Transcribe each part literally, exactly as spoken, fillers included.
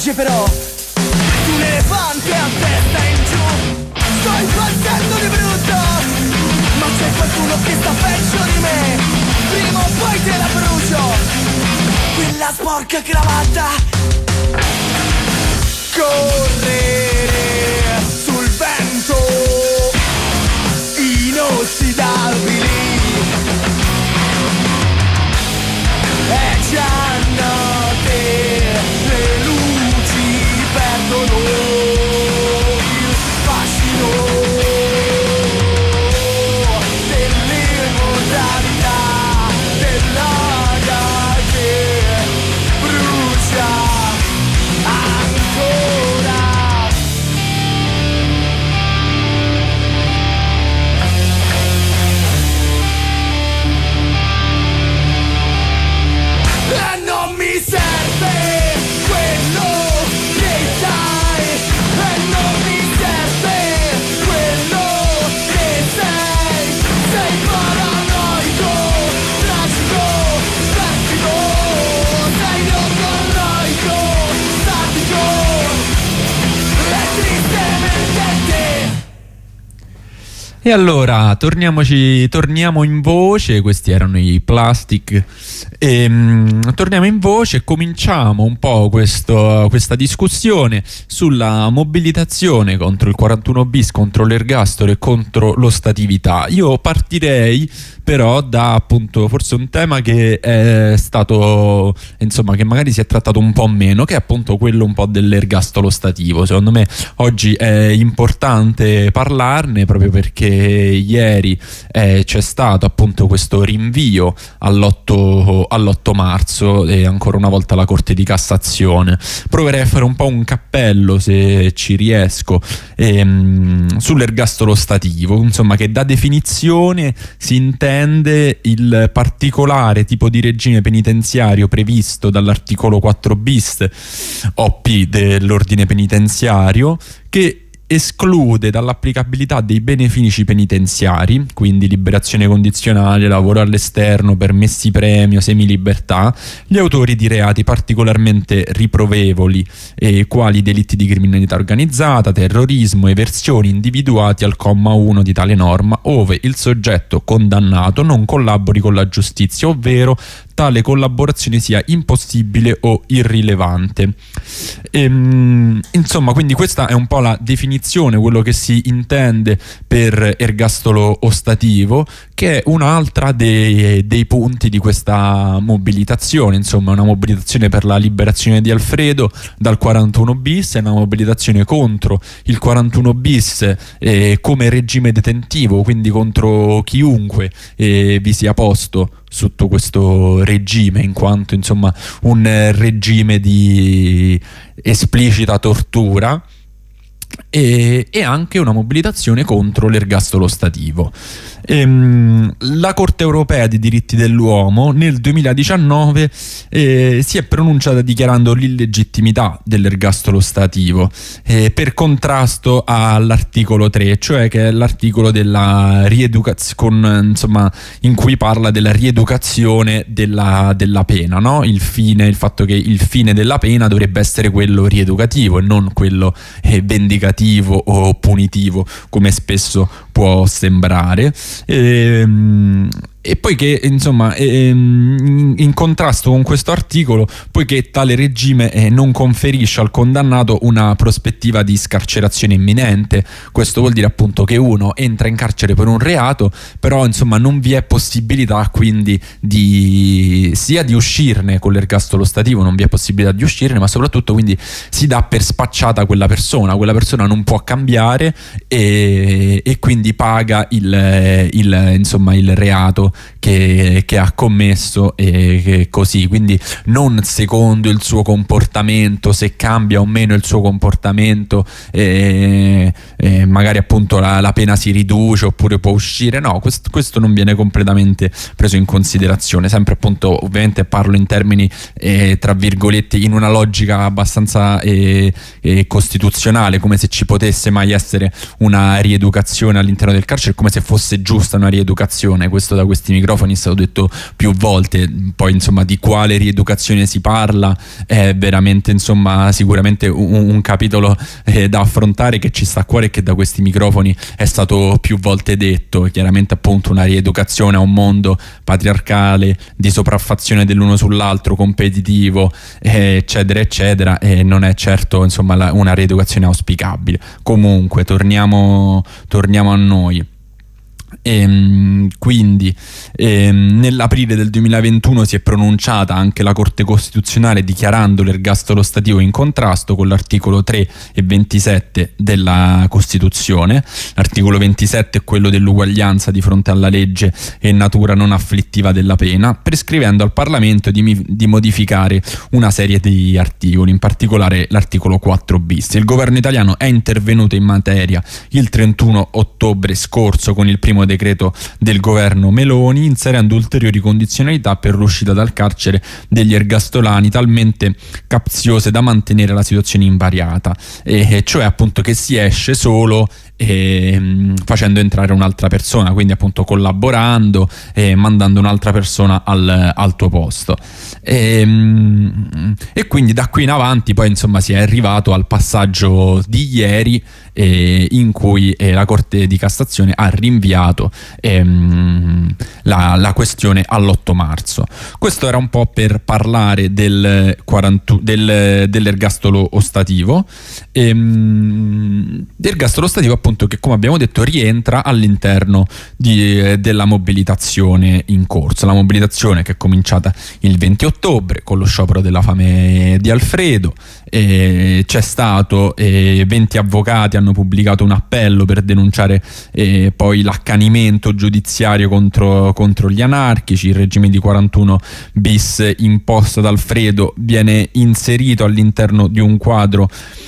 legge però, un elefante a testa in giù. Sto impazzendo di brutto, ma c'è qualcuno che sta peggio di me. Prima o poi te la brucio, quella sporca cravatta. Correre sul vento, inossidabili. È già notte, le luci perdono il fascino dell'immortalità dell'aria che brucia ancora. E non mi serve quello che sai, e non mi serve quello che sei. Sei paranoico, tragico, plastico, sei orgoglioico, statico e tristemente. E allora, torniamoci, torniamo in voce. Questi erano i Plastic. E, um, torniamo in voce e cominciamo un po' questo, questa discussione sulla mobilitazione contro il quarantuno bis, contro l'ergastolo e contro l'ostatività. Io partirei però da appunto forse un tema che è stato, insomma, che magari si è trattato un po' meno, che è appunto quello un po' dell'ergastolo ostativo. Secondo me oggi è importante parlarne proprio perché ieri eh, c'è stato appunto questo rinvio all'otto, all'otto marzo e ancora una volta la Corte di Cassazione. Proverei a fare un po' un cappello, se ci riesco, ehm, sull'ergastolo ostativo, insomma, che da definizione si intende il particolare tipo di regime penitenziario previsto dall'articolo quattro bis O P dell'ordine penitenziario, che esclude dall'applicabilità dei benefici penitenziari, quindi liberazione condizionale, lavoro all'esterno, permessi premio, semilibertà, gli autori di reati particolarmente riprovevoli, eh, quali delitti di criminalità organizzata, terrorismo, eversioni individuati al comma uno di tale norma, ove il soggetto condannato non collabori con la giustizia, ovvero tale collaborazione sia impossibile o irrilevante. Ehm, insomma, quindi questa è un po' la definizione, quello che si intende per ergastolo ostativo, che è un'altra dei, dei punti di questa mobilitazione. Insomma, una mobilitazione per la liberazione di Alfredo dal quarantuno bis, è una mobilitazione contro il quarantuno bis eh, come regime detentivo, quindi contro chiunque eh, vi sia posto sotto questo regime, in quanto insomma un regime di esplicita tortura, e, e anche una mobilitazione contro l'ergastolo ostativo. Ehm, la Corte Europea dei Diritti dell'Uomo nel duemiladiciannove eh, si è pronunciata dichiarando l'illegittimità dell'ergastolo ostativo eh, per contrasto all'articolo tre, cioè che è l'articolo della rieducazione, insomma, in cui parla della rieducazione della, della pena, no? Il fine, il fatto che il fine della pena dovrebbe essere quello rieducativo e non quello eh, vendicativo o punitivo, come spesso può sembrare. Ehm, e poiché insomma ehm, in contrasto con questo articolo, poiché tale regime eh, non conferisce al condannato una prospettiva di scarcerazione imminente. Questo vuol dire appunto che uno entra in carcere per un reato, però insomma non vi è possibilità quindi di sia di uscirne con l'ergastolo ostativo, non vi è possibilità di uscirne, ma soprattutto quindi si dà per spacciata quella persona, quella persona non può cambiare e, e quindi paga il, il, insomma, il reato Che, che ha commesso, e che così, quindi non secondo il suo comportamento, se cambia o meno il suo comportamento e, e magari appunto la, la pena si riduce oppure può uscire. No, questo, questo non viene completamente preso in considerazione, sempre appunto, ovviamente parlo in termini eh, tra virgolette, in una logica abbastanza eh, eh, costituzionale, come se ci potesse mai essere una rieducazione all'interno del carcere, come se fosse giusta una rieducazione. Questo da questo questi microfoni è stato detto più volte. Poi insomma di quale rieducazione si parla è veramente insomma sicuramente un, un capitolo eh, da affrontare, che ci sta a cuore e che da questi microfoni è stato più volte detto. Chiaramente appunto una rieducazione a un mondo patriarcale, di sopraffazione dell'uno sull'altro, competitivo, eh, eccetera eccetera, e non è certo insomma la, una rieducazione auspicabile. Comunque torniamo, torniamo a noi. E, quindi ehm, nell'aprile del duemilaventuno si è pronunciata anche la Corte Costituzionale dichiarando l'ergastolo stativo in contrasto con l'articolo tre e ventisette della Costituzione. L'articolo ventisette è quello dell'uguaglianza di fronte alla legge e natura non afflittiva della pena, prescrivendo al Parlamento di, di modificare una serie di articoli, in particolare l'articolo quattro bis. Il governo italiano è intervenuto in materia il trentuno ottobre scorso con il primo decreto del governo Meloni, inserendo ulteriori condizionalità per l'uscita dal carcere degli ergastolani talmente capziose da mantenere la situazione invariata, e cioè appunto che si esce solo e, facendo entrare un'altra persona, quindi appunto collaborando e mandando un'altra persona al, al tuo posto. E, e quindi da qui in avanti poi insomma si è arrivato al passaggio di ieri, eh, in cui eh, la Corte di Cassazione ha rinviato ehm, la, la questione all'otto marzo. Questo era un po' per parlare del quaranta, del, dell'ergastolo ostativo, ehm, l'ergastolo ostativo appunto che, come abbiamo detto, rientra all'interno di, eh, della mobilitazione in corso. La mobilitazione che è cominciata il venti ottobre con lo sciopero della fame di Alfredo. Eh, c'è stato eh, venti avvocati hanno pubblicato un appello per denunciare eh, poi l'accanimento giudiziario contro, contro gli anarchici. Il regime di quarantuno bis imposto ad Alfredo viene inserito all'interno di un quadro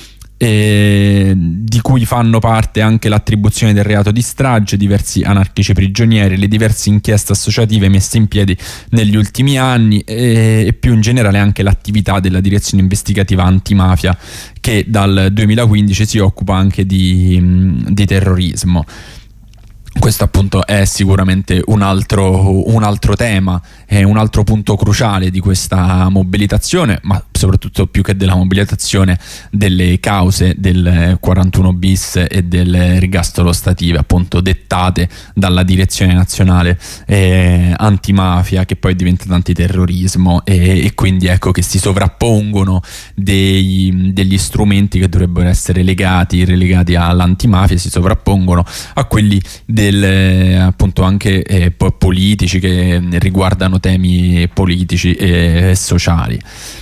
Eh, di cui fanno parte anche l'attribuzione del reato di strage, diversi anarchici prigionieri, le diverse inchieste associative messe in piedi negli ultimi anni e, e più in generale anche l'attività della direzione investigativa antimafia, che dal duemilaquindici si occupa anche di, di terrorismo. Questo appunto è sicuramente un altro, un altro tema, è un altro punto cruciale di questa mobilitazione, ma soprattutto più che della mobilitazione, delle cause del quarantuno bis e dell'ergastolo stativo, appunto dettate dalla direzione nazionale eh, antimafia, che poi è diventata antiterrorismo, e, e quindi ecco che si sovrappongono dei, degli strumenti che dovrebbero essere legati, relegati all'antimafia, si sovrappongono a quelli del Del, appunto anche eh, politici, che riguardano temi politici e sociali.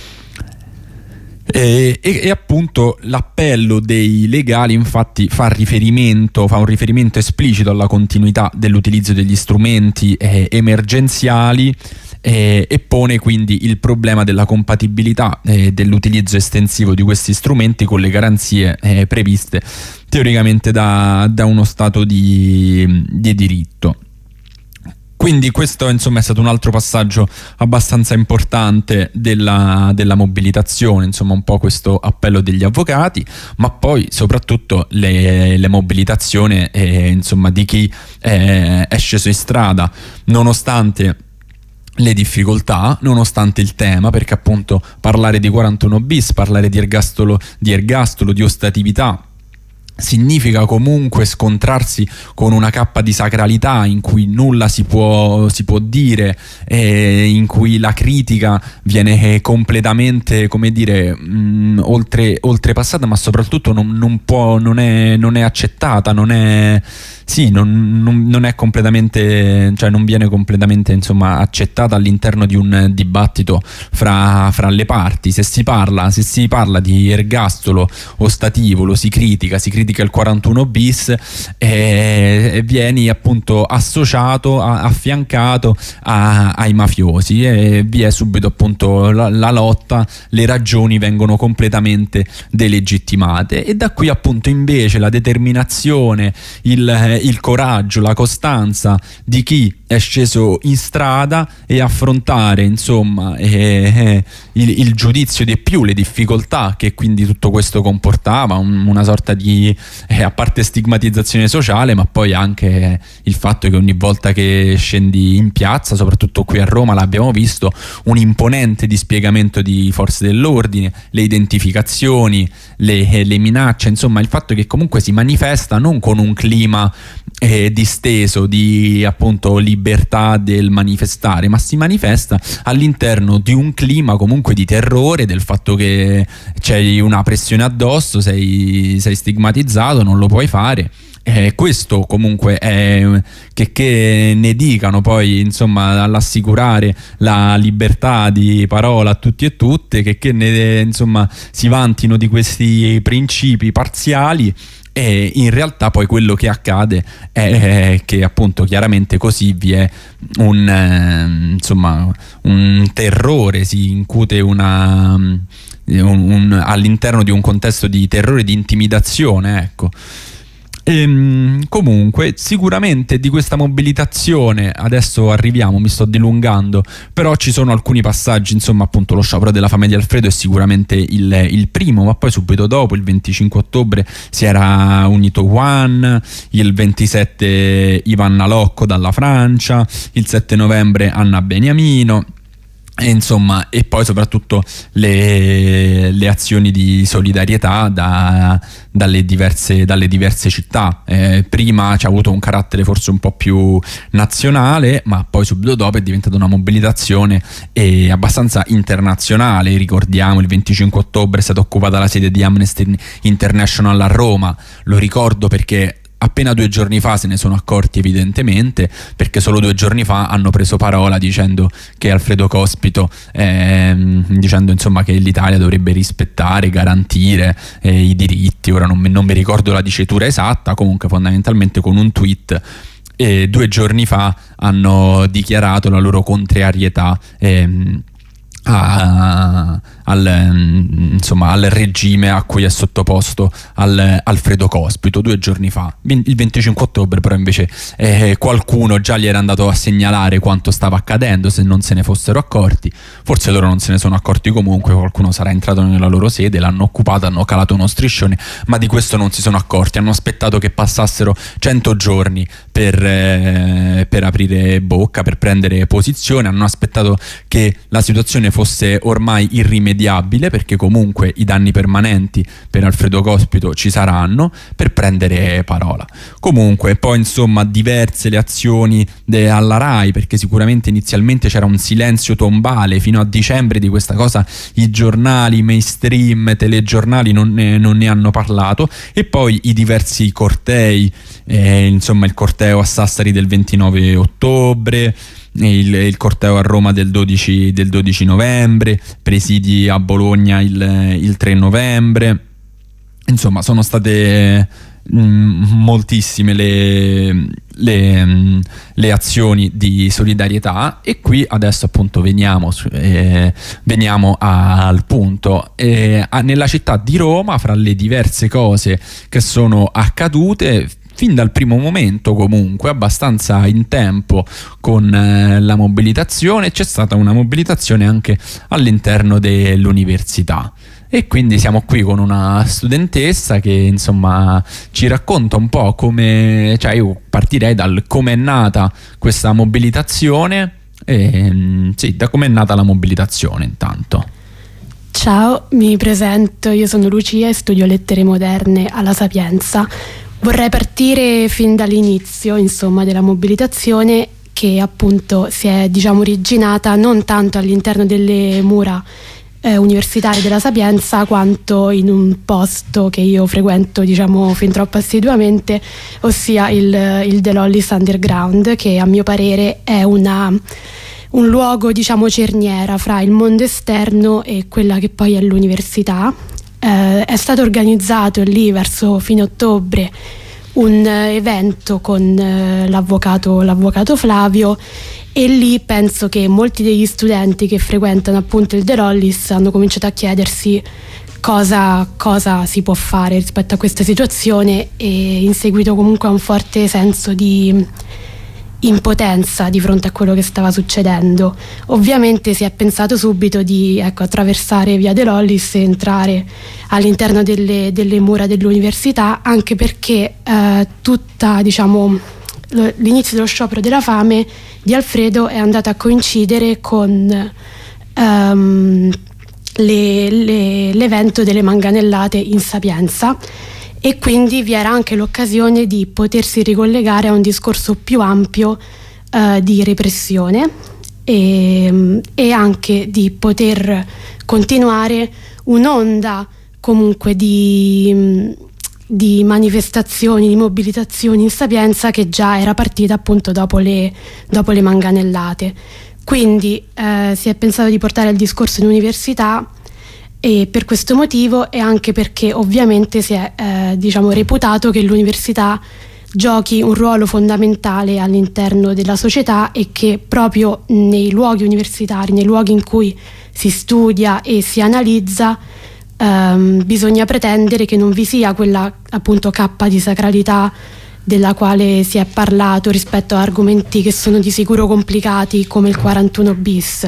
E, e, e appunto l'appello dei legali infatti fa riferimento fa un riferimento esplicito alla continuità dell'utilizzo degli strumenti eh, emergenziali eh, e pone quindi il problema della compatibilità eh, dell'utilizzo estensivo di questi strumenti con le garanzie eh, previste teoricamente da, da uno stato di, di diritto. Quindi questo insomma è stato un altro passaggio abbastanza importante della, della mobilitazione, insomma un po' questo appello degli avvocati, ma poi soprattutto le, le mobilitazioni eh, insomma di chi eh, è sceso in strada nonostante le difficoltà, nonostante il tema, perché appunto parlare di quarantuno bis, parlare di ergastolo, di ergastolo, di ostatività, significa comunque scontrarsi con una cappa di sacralità in cui nulla si può, si può dire, eh, in cui la critica viene completamente, come dire, mh, oltre, oltrepassata, ma soprattutto non, non può, non è, non è accettata, non è sì, non, non, non è completamente, cioè non viene completamente insomma accettata all'interno di un dibattito fra, fra le parti. Se si parla, se si parla di ergastolo ostativo, lo si critica, si critica il quarantuno bis e, e vieni appunto associato, a, affiancato a, ai mafiosi, e vi è subito appunto la, la lotta, le ragioni vengono completamente delegittimate, e da qui appunto invece la determinazione, il il coraggio, la costanza di chi è sceso in strada e affrontare insomma eh, eh, il, il giudizio di più, le difficoltà che quindi tutto questo comportava, un, una sorta di quindi eh, a parte stigmatizzazione sociale, ma poi anche il fatto che ogni volta che scendi in piazza, soprattutto qui a Roma, l'abbiamo visto, un imponente dispiegamento di forze dell'ordine, le identificazioni, le, le minacce, insomma il fatto che comunque si manifesta non con un clima eh, disteso di appunto libertà del manifestare, ma si manifesta all'interno di un clima comunque di terrore, del fatto che c'è una pressione addosso, sei, sei stigmatizzato, non lo puoi fare. Eh, questo comunque è che, che ne dicano poi, insomma, all'assicurare la libertà di parola a tutti e tutte, che, che ne, insomma, si vantino di questi principi parziali. E in realtà poi quello che accade è che appunto chiaramente così vi è un, eh, insomma, un terrore, si incute una, un, un, all'interno di un contesto di terrore e di intimidazione, ecco. E, comunque sicuramente di questa mobilitazione adesso arriviamo, mi sto dilungando, però ci sono alcuni passaggi, insomma appunto lo sciopero della fame di Alfredo è sicuramente il, il primo, ma poi subito dopo il venticinque ottobre si era unito Juan, il ventisette Ivan Nalocco dalla Francia, il sette novembre Anna Beniamino. E insomma, e poi soprattutto le, le azioni di solidarietà da, dalle, diverse, dalle diverse città. Eh, prima c'ha avuto un carattere forse un po' più nazionale, ma poi subito dopo è diventata una mobilitazione eh, abbastanza internazionale. Ricordiamo, il venticinque ottobre è stata occupata la sede di Amnesty International a Roma, lo ricordo perché appena due giorni fa se ne sono accorti, evidentemente, perché solo due giorni fa hanno preso parola dicendo che Alfredo Cospito ehm, dicendo insomma che l'Italia dovrebbe rispettare, garantire eh, i diritti. Ora non, non mi ricordo la dicitura esatta, comunque fondamentalmente con un tweet eh, due giorni fa hanno dichiarato la loro contrarietà ehm, A, al, insomma, al regime a cui è sottoposto al, Alfredo Cospito due giorni fa. Il venticinque ottobre però invece eh, qualcuno già gli era andato a segnalare quanto stava accadendo, se non se ne fossero accorti. Forse loro non se ne sono accorti comunque, qualcuno sarà entrato nella loro sede, l'hanno occupata, hanno calato uno striscione, ma di questo non si sono accorti. Hanno aspettato che passassero cento giorni per, eh, per aprire bocca, per prendere posizione. Hanno aspettato che la situazione fosse ormai irrimediabile, perché comunque i danni permanenti per Alfredo Cospito ci saranno, per prendere parola. Comunque poi insomma diverse le azioni de- alla RAI, perché sicuramente inizialmente c'era un silenzio tombale fino a dicembre di questa cosa, i giornali mainstream, telegiornali non ne, non ne hanno parlato, e poi i diversi cortei, eh, insomma il corteo a Sassari del ventinove ottobre, Il, il corteo a Roma del dodici, del dodici novembre, presidi a Bologna il, il tre novembre. Insomma sono state mh, moltissime le, le, mh, le azioni di solidarietà, e qui adesso appunto veniamo, eh, veniamo al punto. Eh, nella città di Roma, fra le diverse cose che sono accadute fin dal primo momento, comunque abbastanza in tempo con eh, la mobilitazione, c'è stata una mobilitazione anche all'interno dell'università. E quindi siamo qui con una studentessa che insomma ci racconta un po' come, cioè io partirei dal come è nata questa mobilitazione, e, sì, da come è nata la mobilitazione intanto. Ciao, mi presento, io sono Lucia e studio lettere moderne alla Sapienza. Vorrei partire fin dall'inizio, insomma, della mobilitazione, che appunto si è, diciamo, originata non tanto all'interno delle mura eh, universitarie della Sapienza, quanto in un posto che io frequento, diciamo, fin troppo assiduamente, ossia il, il The Lollis Underground, che a mio parere è una, un luogo, diciamo, cerniera fra il mondo esterno e quella che poi è l'università. Eh, è stato organizzato lì verso fine ottobre un eh, evento con eh, l'avvocato, l'avvocato Flavio, e lì penso che molti degli studenti che frequentano appunto il The Lollis hanno cominciato a chiedersi cosa, cosa si può fare rispetto a questa situazione, e in seguito comunque a un forte senso di impotenza di fronte a quello che stava succedendo. Ovviamente si è pensato subito di ecco, attraversare via De Lollis e entrare all'interno delle, delle mura dell'università, anche perché eh, tutta, diciamo, lo, l'inizio dello sciopero della fame di Alfredo è andato a coincidere con um, le, le, l'evento delle manganellate in Sapienza, e quindi vi era anche l'occasione di potersi ricollegare a un discorso più ampio eh, di repressione e, e anche di poter continuare un'onda comunque di, di manifestazioni, di mobilitazioni in Sapienza che già era partita appunto dopo le, dopo le manganellate. Quindi eh, si è pensato di portare il discorso in università, e per questo motivo, e anche perché ovviamente si è eh, diciamo reputato che l'università giochi un ruolo fondamentale all'interno della società, e che proprio nei luoghi universitari, nei luoghi in cui si studia e si analizza, ehm, bisogna pretendere che non vi sia quella appunto cappa di sacralità della quale si è parlato rispetto a argomenti che sono di sicuro complicati come il quarantuno bis.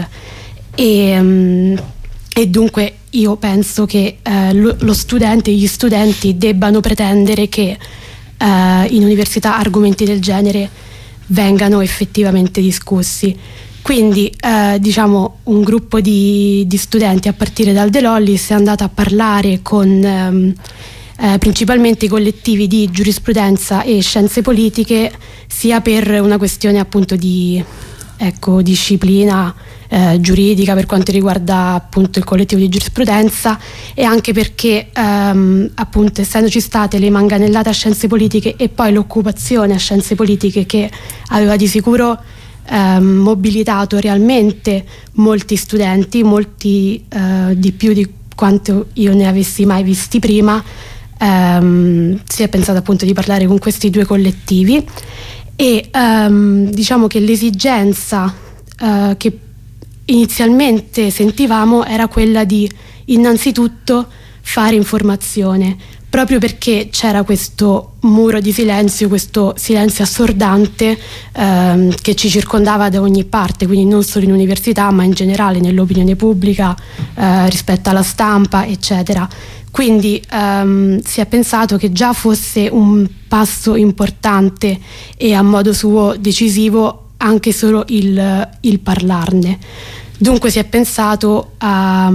E, um, e dunque io penso che eh, lo, lo studente e gli studenti debbano pretendere che eh, in università argomenti del genere vengano effettivamente discussi. Quindi eh, diciamo un gruppo di, di studenti a partire dal De Lollis è andato a parlare con ehm, eh, principalmente i collettivi di giurisprudenza e scienze politiche, sia per una questione appunto di ecco, disciplina Eh, giuridica per quanto riguarda appunto il collettivo di giurisprudenza, e anche perché ehm, appunto essendoci state le manganellate a scienze politiche e poi l'occupazione a scienze politiche, che aveva di sicuro ehm, mobilitato realmente molti studenti, molti eh, di più di quanto io ne avessi mai visti prima, ehm, si è pensato appunto di parlare con questi due collettivi, e ehm, diciamo che l'esigenza eh, che inizialmente sentivamo era quella di innanzitutto fare informazione, proprio perché c'era questo muro di silenzio, questo silenzio assordante ehm, che ci circondava da ogni parte, quindi non solo in università ma in generale nell'opinione pubblica, eh, rispetto alla stampa eccetera. Quindi ehm, si è pensato che già fosse un passo importante e a modo suo decisivo anche solo il, il parlarne. Dunque si è pensato a,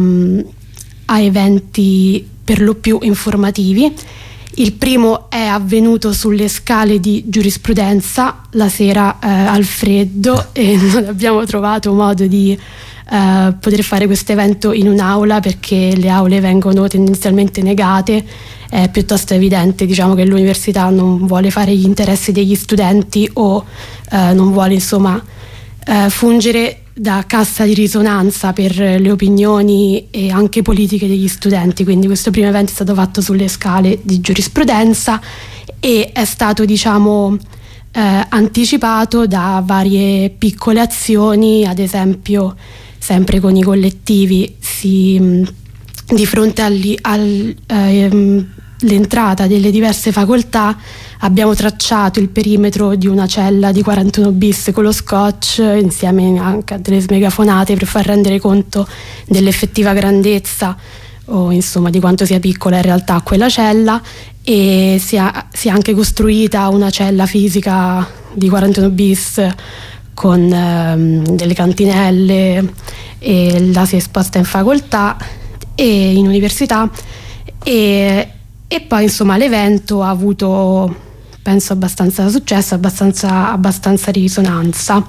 a eventi per lo più informativi. Il primo è avvenuto sulle scale di giurisprudenza la sera eh, al freddo, e non abbiamo trovato modo di eh, poter fare questo evento in un'aula, perché le aule vengono tendenzialmente negate. È piuttosto evidente, diciamo, che l'università non vuole fare gli interessi degli studenti o eh, non vuole insomma eh, fungere da cassa di risonanza per le opinioni e anche politiche degli studenti. Quindi questo primo evento è stato fatto sulle scale di giurisprudenza e è stato diciamo eh, anticipato da varie piccole azioni. Ad esempio, sempre con i collettivi, si mh, di fronte agli, al, ehm, l'entrata delle diverse facoltà abbiamo tracciato il perimetro di una cella di quarantuno bis con lo scotch, insieme anche a delle smegafonate, per far rendere conto dell'effettiva grandezza o insomma di quanto sia piccola in realtà quella cella. E si è, si è anche costruita una cella fisica di quarantuno bis con ehm, delle cantinelle, e la si è esposta in facoltà e in università, e E poi insomma l'evento ha avuto, penso, abbastanza successo, abbastanza, abbastanza risonanza.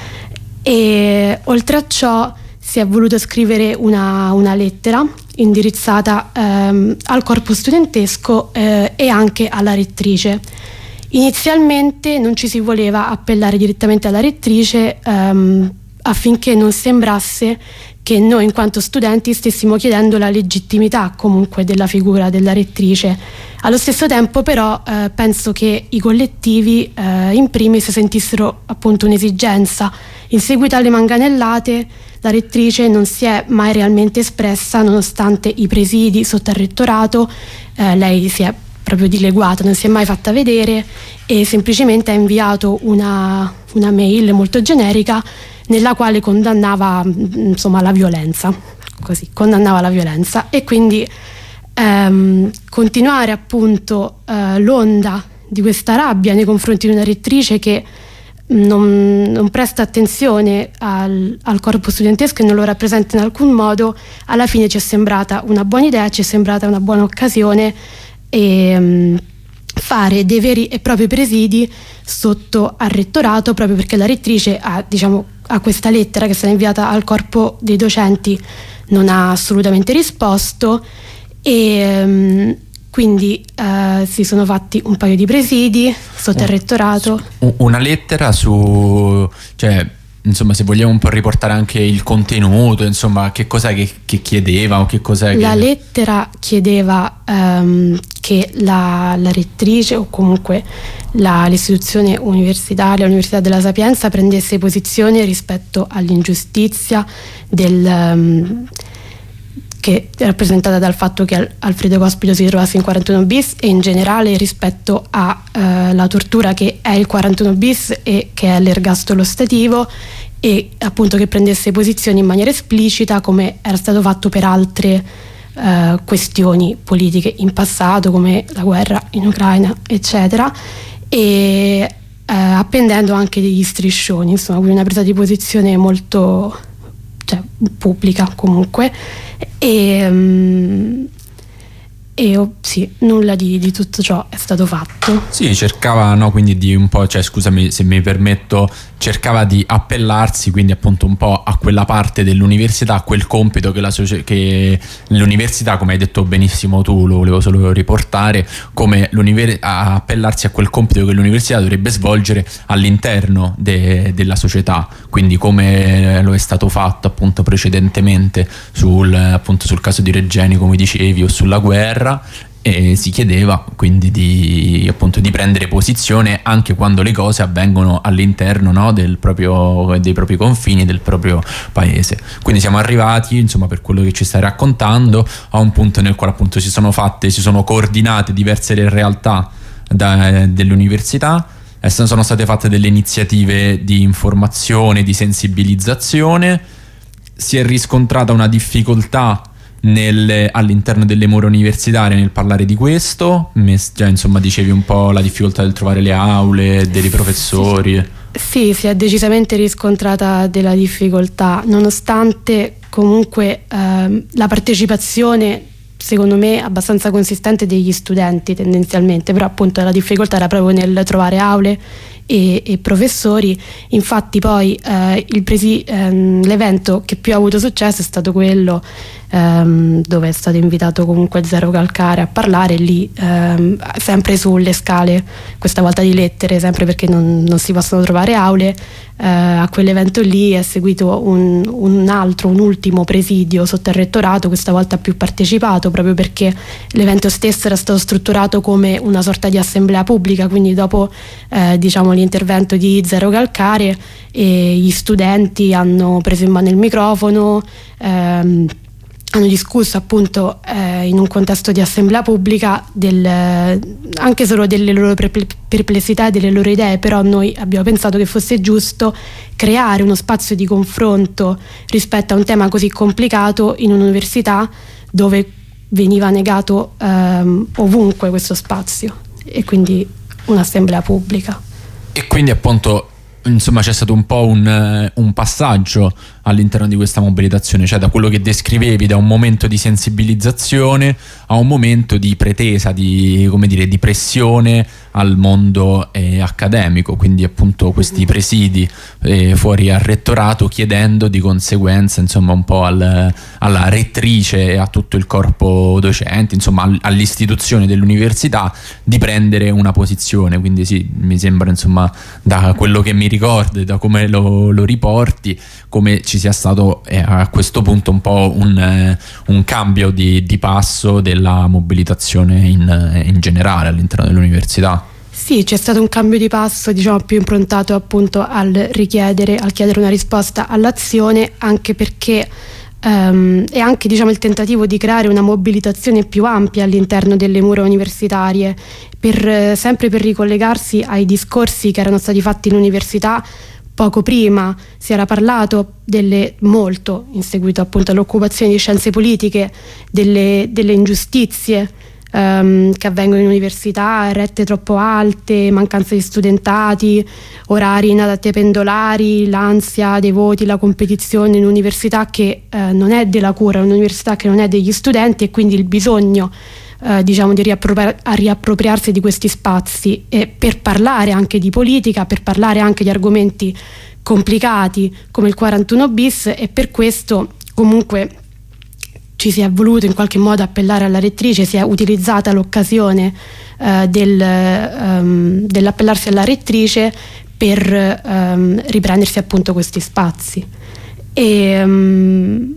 E oltre a ciò si è voluto scrivere una, una lettera indirizzata ehm, al corpo studentesco eh, e anche alla rettrice. Inizialmente non ci si voleva appellare direttamente alla rettrice ehm, affinché non sembrasse che noi in quanto studenti stessimo chiedendo la legittimità comunque della figura della rettrice. Allo stesso tempo però eh, penso che i collettivi eh, in primis sentissero appunto un'esigenza. In seguito alle manganellate la rettrice non si è mai realmente espressa, nonostante i presidi sotto al rettorato. Eh, lei si è proprio dileguata, non si è mai fatta vedere e semplicemente ha inviato una, una mail molto generica nella quale condannava insomma la violenza, così, condannava la violenza e quindi ehm, continuare appunto eh, l'onda di questa rabbia nei confronti di una rettrice che non, non presta attenzione al, al corpo studentesco e non lo rappresenta in alcun modo, alla fine ci è sembrata una buona idea, ci è sembrata una buona occasione e um, fare dei veri e propri presidi sotto al rettorato, proprio perché la rettrice ha, diciamo, a questa lettera che è stata inviata al corpo dei docenti non ha assolutamente risposto e um, quindi uh, si sono fatti un paio di presidi sotto al rettorato. Una lettera su, cioè, insomma, se vogliamo un po' riportare anche il contenuto, insomma, che cos'è che, che chiedeva o che cos'è La che... lettera chiedeva um, che la, la rettrice o comunque la, l'istituzione universitaria, l'Università della Sapienza prendesse posizione rispetto all'ingiustizia del... Um, che è rappresentata dal fatto che Alfredo Cospito si trovasse in quarantuno bis e in generale rispetto alla eh, tortura che è il quarantuno bis e che è l'ergastolo ostativo e appunto che prendesse posizioni in maniera esplicita come era stato fatto per altre eh, questioni politiche in passato come la guerra in Ucraina eccetera e eh, appendendo anche degli striscioni, insomma, quindi una presa di posizione molto, cioè, pubblica comunque e, um, e oh, sì, nulla di, di tutto ciò è stato fatto. Sì, cercava, no, quindi di un po', cioè scusami se mi permetto, cercava di appellarsi quindi appunto un po' a quella parte dell'università, a quel compito che, la socia- che l'università, come hai detto benissimo tu, lo volevo solo riportare, come a appellarsi a quel compito che l'università dovrebbe svolgere all'interno de- della società, quindi come lo è stato fatto appunto precedentemente sul, appunto sul caso di Regeni, come dicevi, o sulla guerra. E si chiedeva quindi di, appunto, di prendere posizione anche quando le cose avvengono all'interno, no, del proprio, dei propri confini del proprio paese. Quindi siamo arrivati, insomma, per quello che ci stai raccontando, a un punto nel quale appunto si sono fatte, si sono coordinate diverse realtà da, dell'università, e sono state fatte delle iniziative di informazione, di sensibilizzazione, si è riscontrata una difficoltà Nelle, all'interno delle mura universitarie nel parlare di questo, già insomma dicevi un po' la difficoltà del trovare le aule, dei professori. Sì, si è decisamente riscontrata della difficoltà, nonostante comunque ehm, la partecipazione secondo me abbastanza consistente degli studenti tendenzialmente, però appunto la difficoltà era proprio nel trovare aule e, e professori. Infatti poi eh, il presi- ehm, l'evento che più ha avuto successo è stato quello ehm, dove è stato invitato comunque Zero Calcare a parlare lì, ehm, sempre sulle scale, questa volta di lettere, sempre perché non, non si possono trovare aule. Eh, a quell'evento lì è seguito un, un altro, un ultimo presidio sotto il rettorato, questa volta più partecipato, proprio perché l'evento stesso era stato strutturato come una sorta di assemblea pubblica, quindi dopo eh, diciamo l'intervento di Zero Calcare e gli studenti hanno preso in mano il microfono, ehm, hanno discusso appunto eh, in un contesto di assemblea pubblica del, anche solo delle loro perplessità e delle loro idee, però noi abbiamo pensato che fosse giusto creare uno spazio di confronto rispetto a un tema così complicato in un'università dove veniva negato ehm, ovunque questo spazio, e quindi un'assemblea pubblica. E quindi appunto insomma c'è stato un po' un, un passaggio all'interno di questa mobilitazione, cioè da quello che descrivevi, da un momento di sensibilizzazione a un momento di pretesa, di, come dire, di pressione al mondo eh, accademico, quindi appunto questi presidi eh, fuori al rettorato, chiedendo di conseguenza insomma un po' al, alla rettrice e a tutto il corpo docente, insomma all, all'istituzione dell'università di prendere una posizione. Quindi sì, mi sembra insomma, da quello che mi ricordo e da come lo, lo riporti, come ci sia stato eh, a questo punto un po' un, eh, un cambio di, di passo della mobilitazione in, in generale all'interno dell'università. Sì, c'è stato un cambio di passo, diciamo, più improntato appunto al richiedere, al chiedere una risposta all'azione, anche perché Um, e anche diciamo, il tentativo di creare una mobilitazione più ampia all'interno delle mura universitarie, per, eh, sempre per ricollegarsi ai discorsi che erano stati fatti in università poco prima. Si era parlato delle, molto in seguito appunto all'occupazione di scienze politiche, delle, delle ingiustizie Um, che avvengono in università, rette troppo alte, mancanza di studentati, orari inadatti ai pendolari, l'ansia dei voti, la competizione in un'università che uh, non è della cura, un'università che non è degli studenti, e quindi il bisogno uh, diciamo di riappropri- a riappropriarsi di questi spazi, e per parlare anche di politica, per parlare anche di argomenti complicati come il quarantuno bis. E per questo comunque ci si è voluto in qualche modo appellare alla rettrice, si è utilizzata l'occasione uh, del, um, dell'appellarsi alla rettrice per um, riprendersi appunto questi spazi. E, um,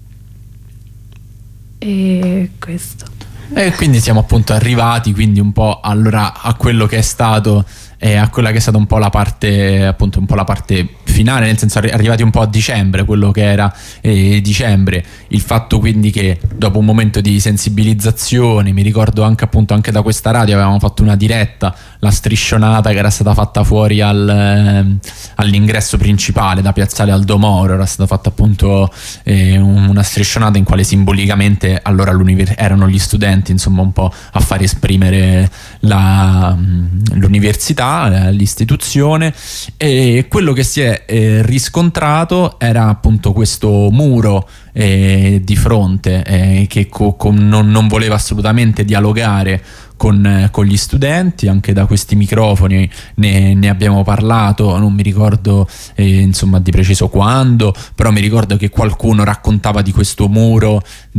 e questo. E quindi siamo appunto arrivati quindi un po' allora a quello che è stato e a quella che è stata un po' la parte appunto un po' la parte finale, nel senso arrivati un po' a dicembre, quello che era eh, dicembre, il fatto quindi che dopo un momento di sensibilizzazione, mi ricordo anche appunto anche da questa radio avevamo fatto una diretta, la striscionata che era stata fatta fuori al, eh, all'ingresso principale da Piazzale Aldo Moro, era stata fatta appunto eh, una striscionata in quale simbolicamente allora erano gli studenti insomma un po' a far esprimere la, l'università, l'istituzione, e quello che si è eh, riscontrato era appunto questo muro eh, di fronte eh, che co- con non, non voleva assolutamente dialogare con, con gli studenti. Anche da questi microfoni ne, ne abbiamo parlato, non mi ricordo eh, insomma di preciso quando, però mi ricordo che qualcuno raccontava di questo muro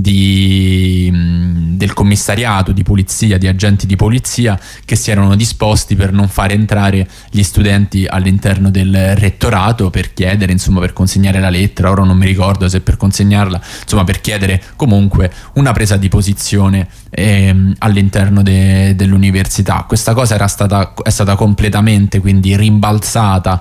di, mh, del commissariato di polizia, di agenti di polizia che si erano disposti per non fare entrare gli studenti all'interno del rettorato per chiedere, insomma per consegnare la lettera, ora non mi ricordo se per consegnarla, insomma per chiedere comunque una presa di posizione ehm, all'interno de, dell'università. Questa cosa era stata, è stata completamente quindi rimbalzata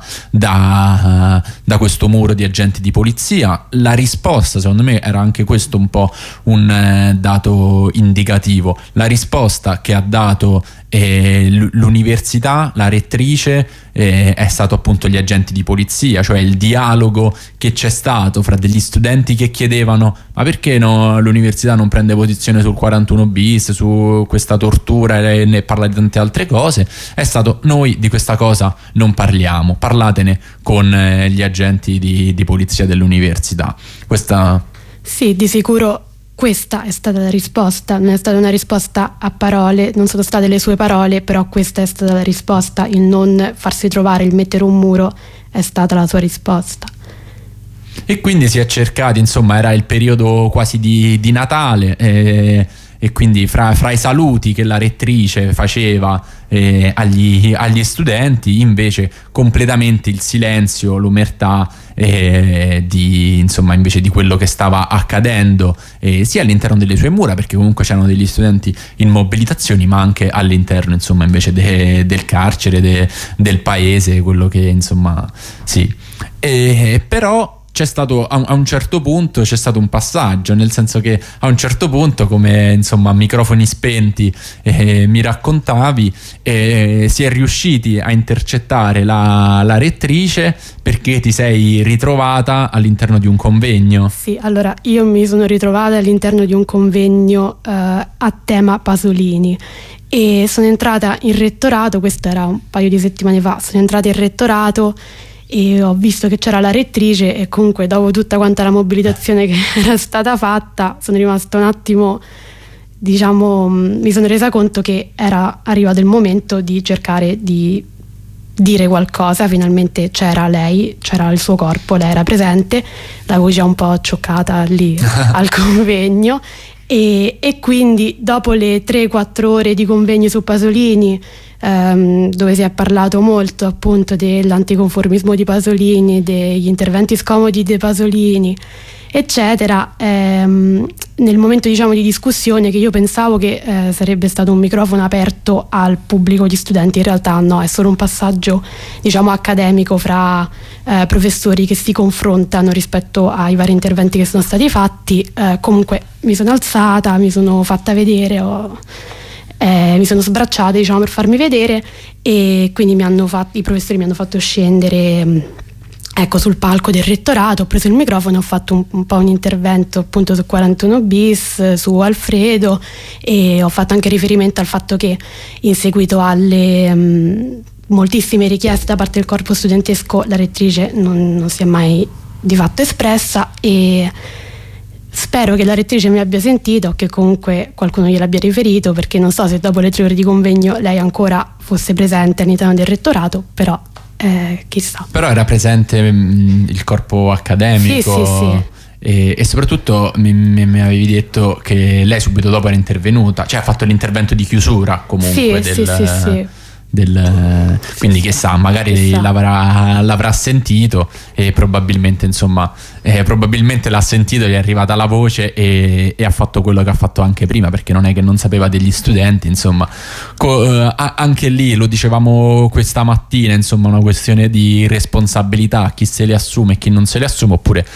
da, uh, da questo muro di agenti di polizia. La risposta, secondo me, era anche questo un po' un eh, dato indicativo. La risposta che ha dato eh, l'università, la rettrice, eh, è stato appunto gli agenti di polizia, cioè il dialogo che c'è stato fra degli studenti che chiedevano ma perché no, l'università non prende posizione sul quarantuno bis, su questa tortura, e ne parla di tante altre cose. È stato: noi di questa cosa non parliamo, parlatene con eh, gli agenti di, di polizia dell'università. Questa sì, di sicuro questa è stata la risposta, non è stata una risposta a parole, non sono state le sue parole, però questa è stata la risposta, il non farsi trovare, il mettere un muro è stata la sua risposta. E quindi si è cercati, insomma, era il periodo quasi di, di Natale, eh, e quindi fra, fra i saluti che la rettrice faceva eh, agli, agli studenti, invece completamente il silenzio, l'omertà eh, di, insomma, invece di quello che stava accadendo eh, sia all'interno delle sue mura, perché comunque c'erano degli studenti in mobilitazioni, ma anche all'interno, insomma, invece de, del carcere, de, del paese, quello che, insomma, sì. E, però c'è stato a un certo punto c'è stato un passaggio, nel senso che a un certo punto, come insomma a microfoni spenti eh, mi raccontavi, eh, si è riusciti a intercettare la, la rettrice perché ti sei ritrovata all'interno di un convegno. Sì, allora io mi sono ritrovata all'interno di un convegno eh, a tema Pasolini e sono entrata in rettorato, questo era un paio di settimane fa, sono entrata in rettorato e ho visto che c'era la rettrice e comunque dopo tutta quanta la mobilitazione che era stata fatta sono rimasta un attimo, diciamo, mi sono resa conto che era arrivato il momento di cercare di dire qualcosa. Finalmente c'era lei, c'era il suo corpo, lei era presente, l'avevo già un po' accioccata lì al convegno e, e quindi dopo le tre quattro ore di convegni su Pasolini, Um, dove si è parlato molto appunto dell'anticonformismo di Pasolini, degli interventi scomodi di Pasolini eccetera. Ehm, nel momento, diciamo, di discussione, che io pensavo che eh, sarebbe stato un microfono aperto al pubblico di studenti, in realtà no, è solo un passaggio, diciamo, accademico fra eh, professori che si confrontano rispetto ai vari interventi che sono stati fatti. Eh, comunque mi sono alzata, mi sono fatta vedere, ho, eh, mi sono sbracciata, diciamo, per farmi vedere, e quindi mi hanno fatto, i professori mi hanno fatto scendere, ecco, sul palco del rettorato. Ho preso il microfono, ho fatto un, un po' un intervento appunto su quarantuno bis, su Alfredo, e ho fatto anche riferimento al fatto che in seguito alle mh, moltissime richieste da parte del corpo studentesco la rettrice non, non si è mai di fatto espressa, e spero che la rettrice mi abbia sentito, o che comunque qualcuno gliel'abbia riferito, perché non so se dopo le tre ore di convegno lei ancora fosse presente all'interno del rettorato, però Eh, chissà. Però era presente mh, il corpo accademico. Sì, sì, sì. E, e soprattutto mi, mi, mi avevi detto che lei subito dopo era intervenuta, cioè ha fatto l'intervento di chiusura comunque sì, del, sì, sì, sì. del, quindi chissà, magari chissà. L'avrà, l'avrà sentito, e probabilmente insomma eh, probabilmente l'ha sentito, gli è arrivata la voce, e, e ha fatto quello che ha fatto anche prima, perché non è che non sapeva degli studenti, insomma. Co- eh, anche lì lo dicevamo questa mattina, insomma, una questione di responsabilità, chi se le assume e chi non se le assume, oppure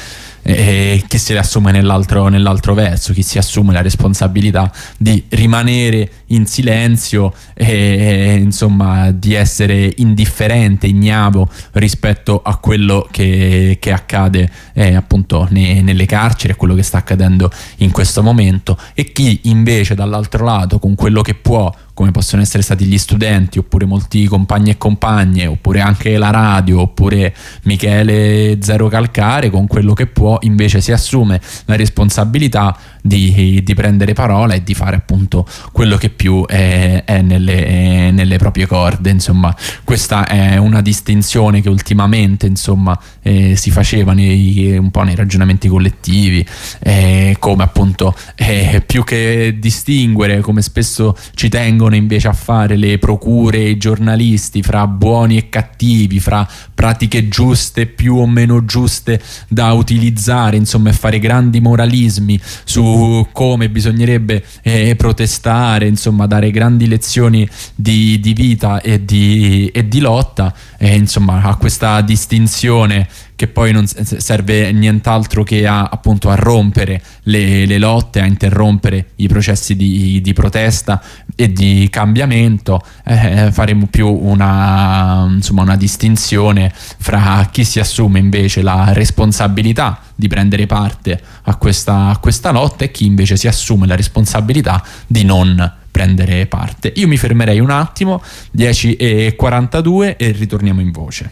e chi se le assume nell'altro, nell'altro verso, chi si assume la responsabilità di rimanere in silenzio e insomma di essere indifferente, ignavo rispetto a quello che, che accade eh, appunto ne, nelle carceri, a quello che sta accadendo in questo momento, e chi invece dall'altro lato, con quello che può, come possono essere stati gli studenti, oppure molti compagni e compagne, oppure anche la radio, oppure Michele Zero Calcare, con quello che può invece si assume la responsabilità di, di prendere parola e di fare appunto quello che più è, è, nelle, è nelle proprie corde. Insomma, questa è una distinzione che ultimamente insomma eh, si faceva nei, un po' nei ragionamenti collettivi, eh, come appunto eh, più che distinguere, come spesso ci tengono invece a fare le procure e i giornalisti, fra buoni e cattivi, fra pratiche giuste più o meno giuste da utilizzare, insomma, e fare grandi moralismi su come bisognerebbe eh, protestare, insomma, dare grandi lezioni di, di vita e di, e di lotta, e insomma a questa distinzione che poi non serve nient'altro che a, appunto, a rompere le, le lotte, a interrompere i processi di, di protesta e di cambiamento. Eh, faremo più una, insomma, una distinzione fra chi si assume invece la responsabilità di prendere parte a questa, a questa lotta, e chi invece si assume la responsabilità di non prendere parte. Io mi fermerei un attimo, dieci e quarantadue, e ritorniamo in voce.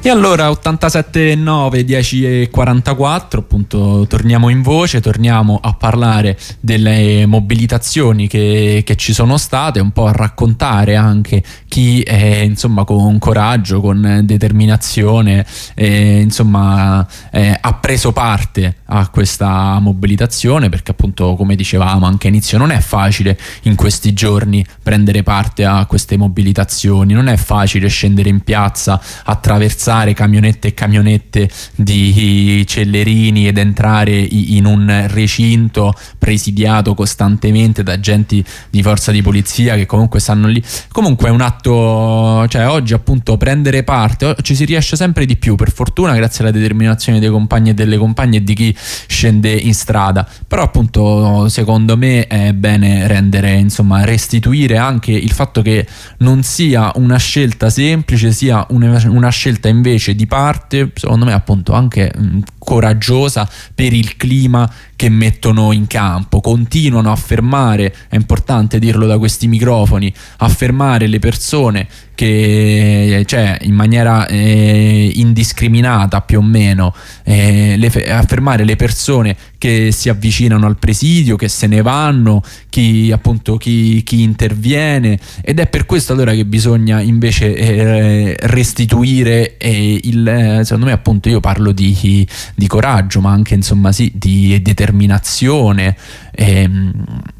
E allora ottantasette nove dieci e quarantaquattro, appunto torniamo in voce, torniamo a parlare delle mobilitazioni che, che ci sono state, un po' a raccontare anche chi eh, insomma con coraggio, con determinazione eh, insomma eh, ha preso parte a questa mobilitazione, perché appunto come dicevamo anche all'inizio non è facile in questi giorni prendere parte a queste mobilitazioni, non è facile scendere in piazza, attraversare camionette e camionette di Cellerini ed entrare in un recinto presidiato costantemente da agenti di forza di polizia che comunque stanno lì. Comunque è un atto, cioè oggi appunto prendere parte ci si riesce sempre di più, per fortuna, grazie alla determinazione dei compagni e delle compagne e di chi scende in strada. Però appunto secondo me è bene rendere, insomma, restituire anche il fatto che non sia una scelta semplice, sia una, una scelta invece di parte, secondo me appunto anche mh, coraggiosa per il clima che mettono in campo. Continuano a fermare, è importante dirlo da questi microfoni, a fermare le persone che, cioè in maniera eh, indiscriminata più o meno, eh, le, a fermare le persone che si avvicinano al presidio, che se ne vanno, chi appunto chi, chi interviene, ed è per questo allora che bisogna invece eh, restituire eh, il, eh, secondo me appunto io parlo di, di coraggio, ma anche insomma sì di determinazione ehm,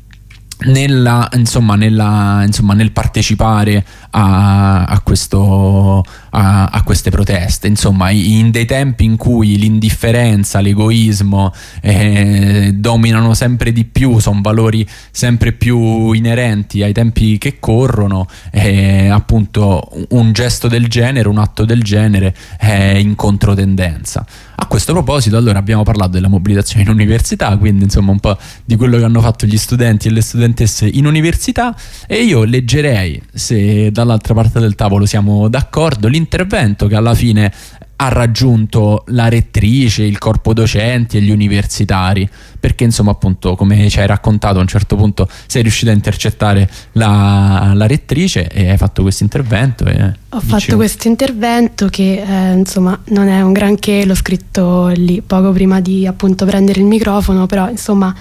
nella insomma nella insomma nel partecipare a, a questo a, a queste proteste, insomma in dei tempi in cui l'indifferenza, l'egoismo eh, dominano sempre di più, sono valori sempre più inerenti ai tempi che corrono, eh, appunto un gesto del genere, un atto del genere è in controtendenza. A questo proposito allora abbiamo parlato della mobilitazione in università, quindi insomma un po' di quello che hanno fatto gli studenti e le studentesse in università, e io leggerei, se dall'altra parte del tavolo siamo d'accordo, l'intervento che alla fine ha raggiunto la rettrice, il corpo docenti e gli universitari, perché insomma appunto come ci hai raccontato a un certo punto sei riuscito a intercettare la, la rettrice e hai fatto questo intervento. E ho dicevo. fatto questo intervento che eh, insomma non è un granché, l'ho scritto lì poco prima di appunto prendere il microfono, però insomma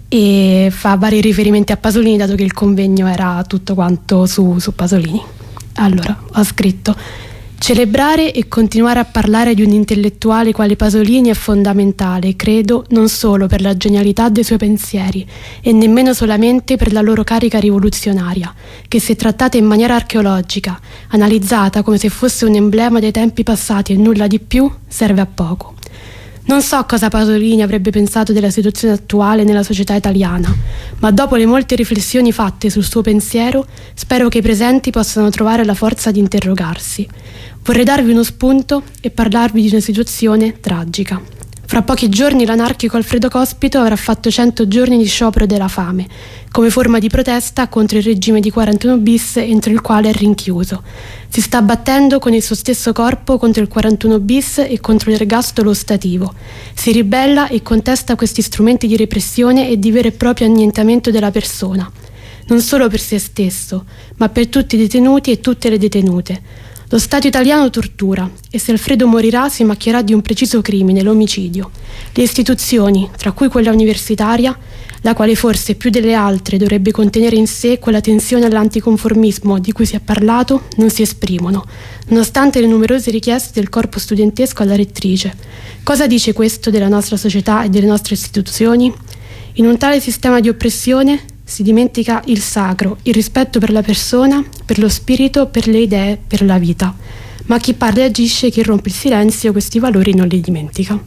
e fa vari riferimenti a Pasolini, dato che il convegno era tutto quanto su, su Pasolini. Allora ho scritto: celebrare e continuare a parlare di un intellettuale quale Pasolini è fondamentale, credo, non solo per la genialità dei suoi pensieri e nemmeno solamente per la loro carica rivoluzionaria, che se trattata in maniera archeologica, analizzata come se fosse un emblema dei tempi passati e nulla di più, serve a poco. Non so cosa Pasolini avrebbe pensato della situazione attuale nella società italiana, ma dopo le molte riflessioni fatte sul suo pensiero, spero che i presenti possano trovare la forza di interrogarsi. Vorrei darvi uno spunto e parlarvi di una situazione tragica. Fra pochi giorni l'anarchico Alfredo Cospito avrà fatto cento giorni di sciopero della fame, come forma di protesta contro il regime di quarantuno bis entro il quale è rinchiuso. Si sta battendo con il suo stesso corpo contro il quarantuno bis e contro l'ergastolo ostativo. Si ribella e contesta questi strumenti di repressione e di vero e proprio annientamento della persona, non solo per se stesso, ma per tutti i detenuti e tutte le detenute. Lo Stato italiano tortura e se Alfredo morirà si macchierà di un preciso crimine, l'omicidio. Le istituzioni, tra cui quella universitaria, la quale forse più delle altre dovrebbe contenere in sé quella tensione all'anticonformismo di cui si è parlato, non si esprimono, nonostante le numerose richieste del corpo studentesco alla rettrice. Cosa dice questo della nostra società e delle nostre istituzioni? In un tale sistema di oppressione si dimentica il sacro, il rispetto per la persona, per lo spirito, per le idee, per la vita. Ma chi parla e agisce, chi rompe il silenzio, questi valori non li dimentica.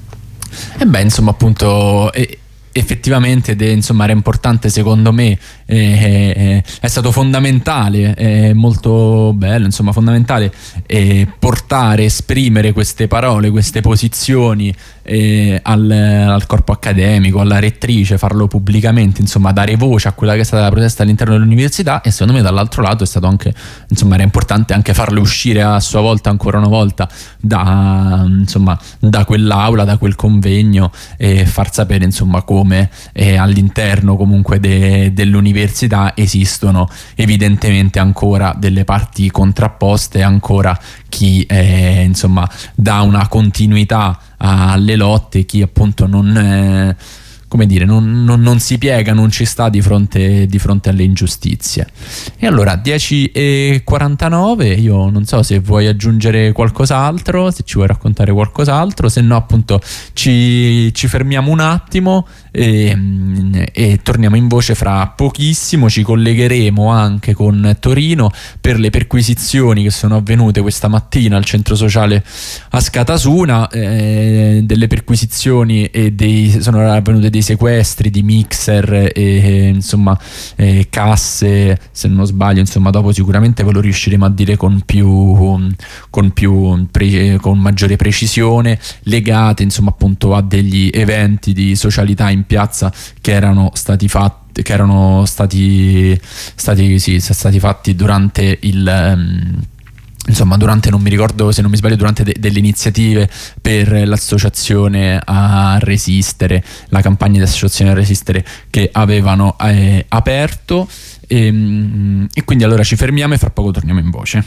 E beh, insomma, appunto, eh, effettivamente ed è, insomma, era importante secondo me, eh, eh, è stato fondamentale, è molto bello, insomma, fondamentale eh, portare, esprimere queste parole, queste posizioni eh, al, al corpo accademico, alla rettrice, farlo pubblicamente, insomma, dare voce a quella che è stata la protesta all'interno dell'università. E secondo me dall'altro lato è stato anche, insomma, era importante anche farle uscire a sua volta, ancora una volta, da, insomma, da quell'aula, da quel convegno, e far sapere, insomma, come come eh, all'interno comunque de- dell'università esistono evidentemente ancora delle parti contrapposte, ancora chi eh, insomma dà una continuità alle lotte, chi appunto non eh, come dire, non, non, non si piega, non ci sta di fronte, di fronte alle ingiustizie. E allora dieci e quarantanove, io non so se vuoi aggiungere qualcos'altro, se ci vuoi raccontare qualcos'altro, se no appunto ci, ci fermiamo un attimo e, e torniamo in voce fra pochissimo. Ci collegheremo anche con Torino per le perquisizioni che sono avvenute questa mattina al centro sociale a Scatasuna, eh, delle perquisizioni e dei, sono avvenute dei sequestri di mixer e insomma eh, casse, se non sbaglio, insomma dopo sicuramente ve lo riusciremo a dire con più con più pre, con maggiore precisione, legate insomma appunto a degli eventi di socialità in piazza che erano stati fatti che erano stati stati sì, stati fatti durante il um, insomma durante, non mi ricordo se non mi sbaglio, durante de- delle iniziative per l'associazione a resistere, la campagna di associazione a resistere che avevano eh, aperto e, e quindi allora ci fermiamo e fra poco torniamo in voce.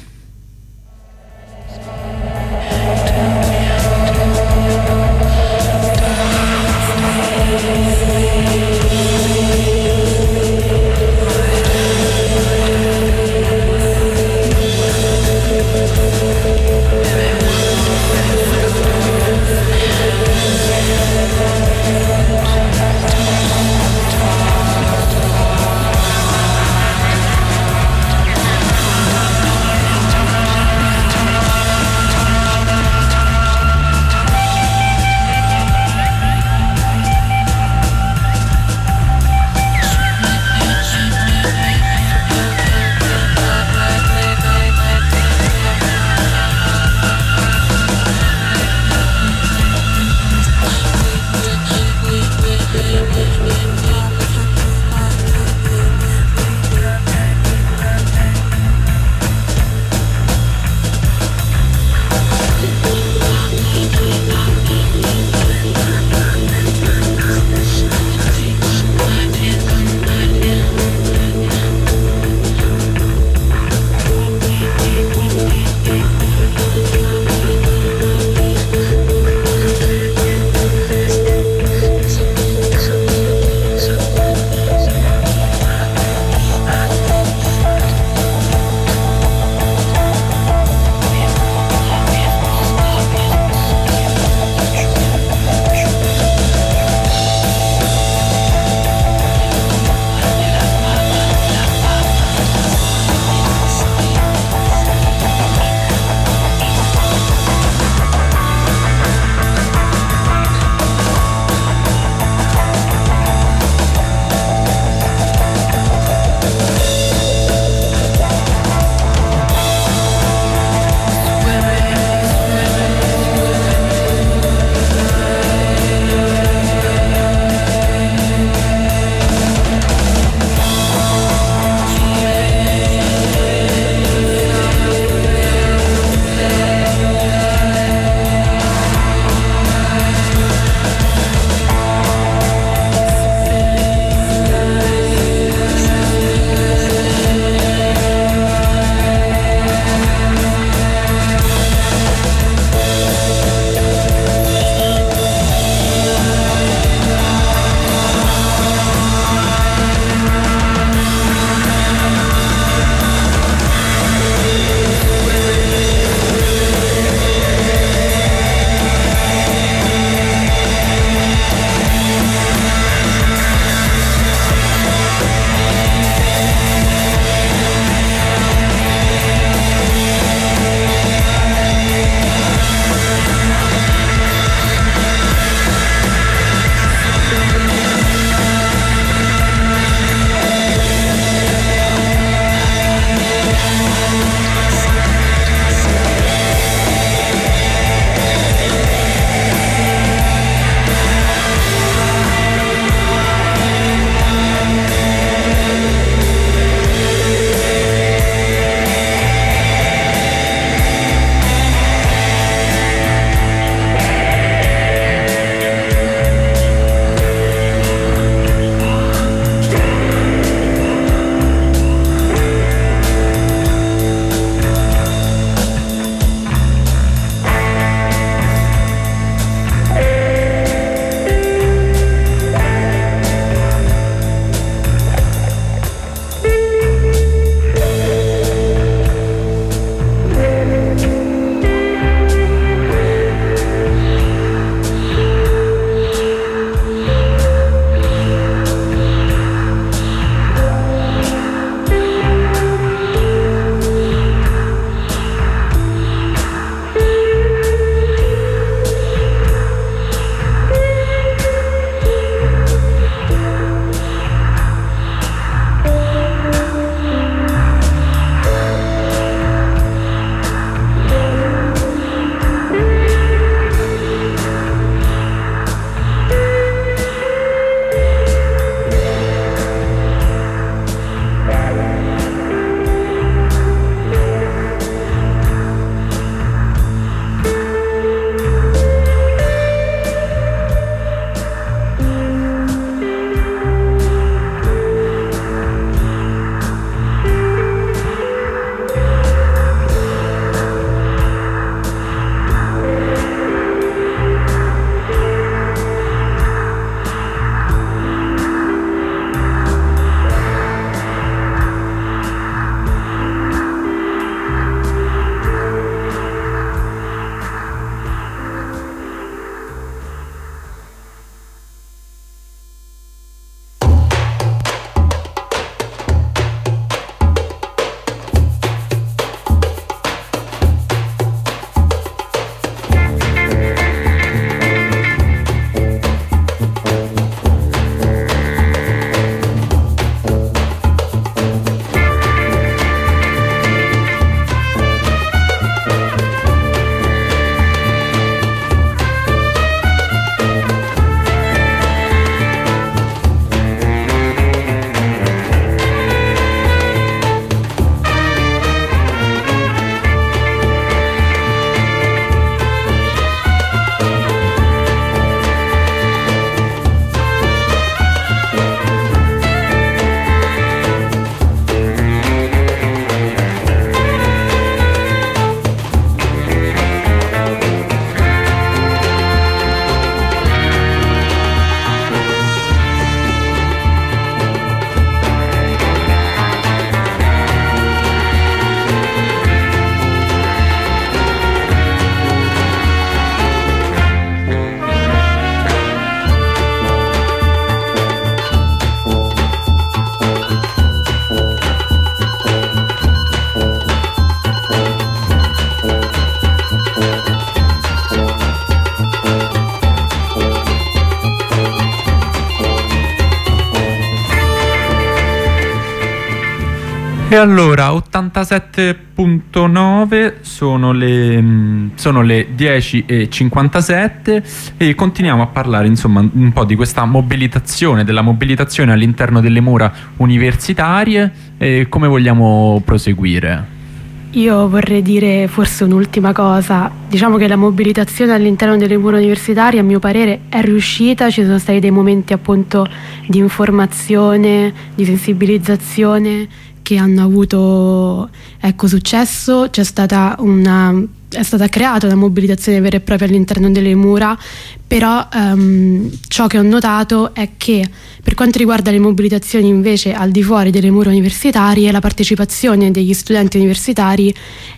E allora ottantasette punto nove sono le, sono le dieci e cinquantasette e continuiamo a parlare insomma un po' di questa mobilitazione, della mobilitazione all'interno delle mura universitarie e come vogliamo proseguire. Io vorrei dire forse un'ultima cosa. Diciamo che la mobilitazione all'interno delle mura universitarie, a mio parere, è riuscita. Ci sono stati dei momenti appunto di informazione, di sensibilizzazione che hanno avuto ecco successo. C'è stata una è stata creata una mobilitazione vera e propria all'interno delle mura, però um, ciò che ho notato è che per quanto riguarda le mobilitazioni invece al di fuori delle mura universitarie, la partecipazione degli studenti universitari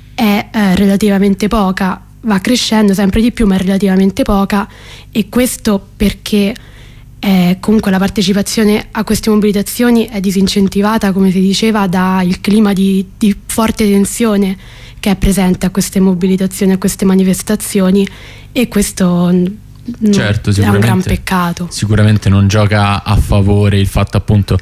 è eh, relativamente poca, va crescendo sempre di più ma è relativamente poca, e questo perché eh, comunque la partecipazione a queste mobilitazioni è disincentivata, come si diceva, dal clima di, di forte tensione che è presente a queste mobilitazioni, a queste manifestazioni, e questo certo, è un gran peccato. Sicuramente non gioca a favore il fatto appunto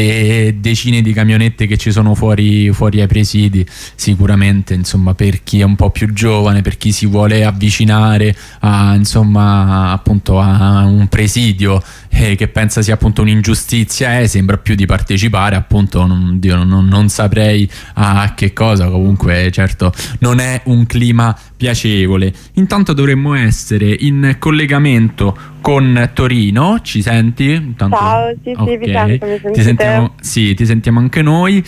le decine di camionette che ci sono fuori, fuori ai presidi. Sicuramente insomma per chi è un po' più giovane, per chi si vuole avvicinare a insomma appunto a un presidio eh, che pensa sia appunto un'ingiustizia, eh, sembra più di partecipare appunto non, Dio, non, non saprei a che cosa. Comunque certo non è un clima piacevole. Intanto dovremmo essere in collegamento con Torino. Ci senti? Intanto... Ciao, sì, okay. sì, vi sento, mi sentite? Ti sentiamo, sì, ti sentiamo anche noi.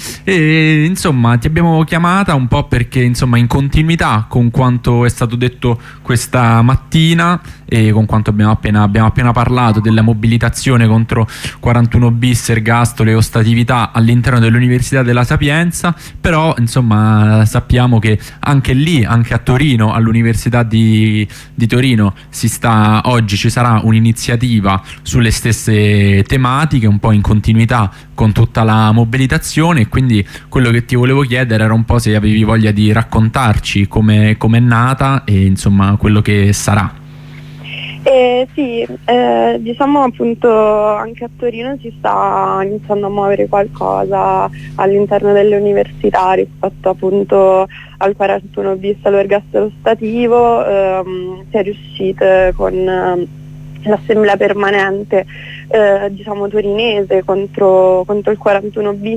E insomma ti abbiamo chiamata un po' perché insomma in continuità con quanto è stato detto questa mattina e con quanto abbiamo appena, abbiamo appena parlato della mobilitazione contro quarantuno bis, ergastolo e ostatività all'interno dell'Università della Sapienza, però insomma sappiamo che anche lì, anche a Torino, all'Università di, di Torino si sta, oggi ci sarà un'iniziativa sulle stesse tematiche, un po' in continuità con tutta la mobilitazione, e quindi quello che ti volevo chiedere era un po' se avevi voglia di raccontarci come è nata e insomma quello che sarà. Eh, sì, eh, diciamo appunto anche a Torino si sta iniziando a muovere qualcosa all'interno delle università rispetto appunto al quarantuno bis, all'ergastolo ostativo. Ehm, si è riuscite con eh, l'assemblea permanente eh, diciamo torinese contro, contro il quarantuno bis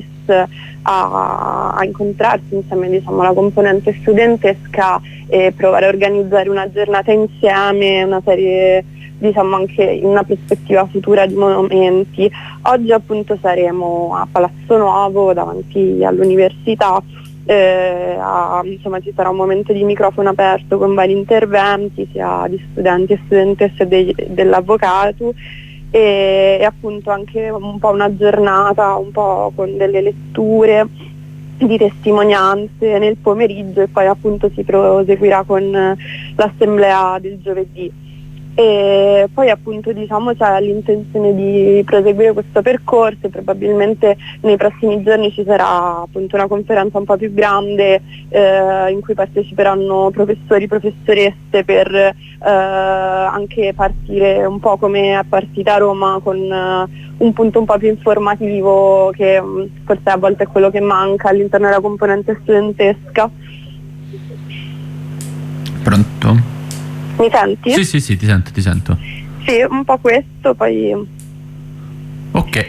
a, a incontrarsi insieme diciamo alla componente studentesca e provare a organizzare una giornata insieme, una serie diciamo anche in una prospettiva futura di monumenti. Oggi appunto saremo a Palazzo Nuovo davanti all'università. Eh, a, insomma ci sarà un momento di microfono aperto con vari interventi sia di studenti e studentesse de, dell'avvocato e, e appunto anche un po' una giornata un po' con delle letture di testimonianze nel pomeriggio e poi appunto si proseguirà con l'assemblea del giovedì. E poi appunto diciamo c'è l'intenzione di proseguire questo percorso e probabilmente nei prossimi giorni ci sarà appunto una conferenza un po' più grande eh, in cui parteciperanno professori, professoresse per eh, anche partire un po' come è partita a Roma con eh, un punto un po' più informativo che mh, forse a volte è quello che manca all'interno della componente studentesca. Pronto? Mi senti? Sì, sì, sì, ti sento, ti sento. Sì, un po' questo, poi... Ok.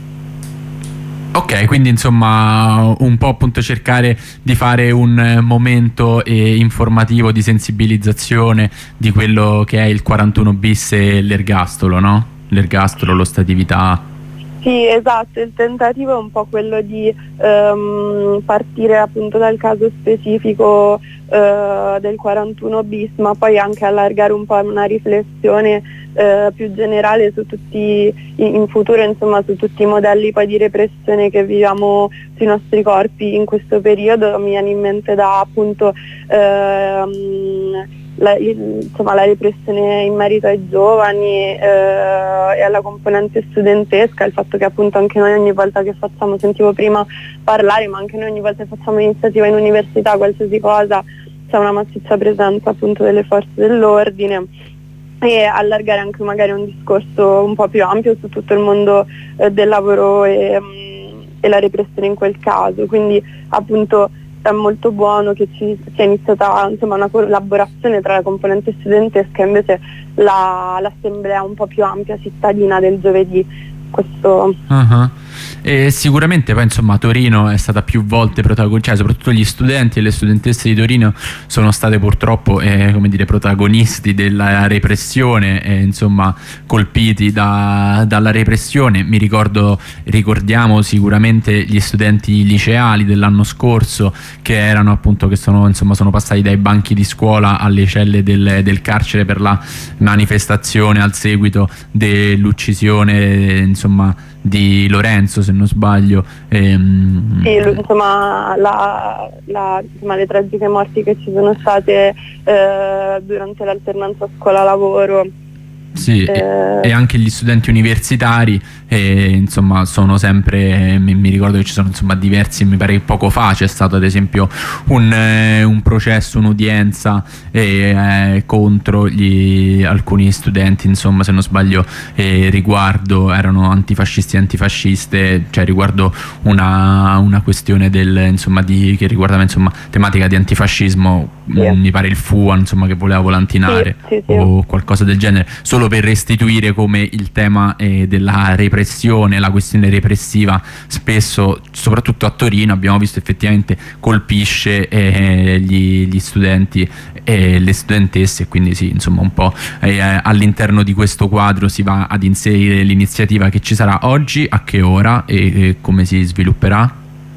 Ok, quindi insomma un po' appunto cercare di fare un momento eh, informativo di sensibilizzazione di quello che è il quarantuno bis e l'ergastolo, no? L'ergastolo, l'ostatività. Sì, esatto, il tentativo è un po' quello di ehm, partire appunto dal caso specifico eh, del quarantuno bis, ma poi anche allargare un po' una riflessione eh, più generale su tutti, in futuro insomma, su tutti i modelli poi di repressione che viviamo sui nostri corpi in questo periodo. Mi viene in mente da appunto ehm, La, insomma, la repressione in merito ai giovani eh, e alla componente studentesca, il fatto che appunto anche noi ogni volta che facciamo, sentivo prima parlare, ma anche noi ogni volta che facciamo iniziativa in università, qualsiasi cosa, c'è una massiccia presenza appunto delle forze dell'ordine, e allargare anche magari un discorso un po' più ampio su tutto il mondo eh, del lavoro e, e la repressione in quel caso, quindi appunto è molto buono che ci sia iniziata insomma una collaborazione tra la componente studentesca e invece la, l'assemblea un po' più ampia cittadina del giovedì. Questo uh-huh. E sicuramente poi insomma Torino è stata più volte protagonista, cioè soprattutto gli studenti e le studentesse di Torino sono state purtroppo eh, come dire, protagonisti della repressione e insomma colpiti da, dalla repressione. Mi ricordo, ricordiamo sicuramente gli studenti liceali dell'anno scorso che erano appunto, che sono insomma sono passati dai banchi di scuola alle celle del, del carcere per la manifestazione al seguito dell'uccisione insomma di Lorenzo, se non sbaglio. Ehm... Sì, insomma, la, la, insomma le tragiche morti che ci sono state eh, durante l'alternanza scuola-lavoro. Sì, eh... e anche gli studenti universitari e, insomma sono sempre, mi, mi ricordo che ci sono insomma diversi, mi pare che poco fa c'è stato ad esempio un, eh, un processo, un'udienza eh, eh, contro gli, alcuni studenti, insomma se non sbaglio eh, riguardo, erano antifascisti e antifasciste, cioè riguardo una, una questione del, insomma, di, che riguardava insomma tematica di antifascismo, yeah. mi pare il F U A insomma che voleva volantinare, sì, sì, sì. o qualcosa del genere, solo per restituire come il tema eh, della repressione, la questione repressiva spesso, soprattutto a Torino, abbiamo visto effettivamente colpisce eh, gli, gli studenti e le studentesse, e quindi sì, insomma un po' eh, all'interno di questo quadro si va ad inserire l'iniziativa che ci sarà oggi, a che ora e, e come si svilupperà?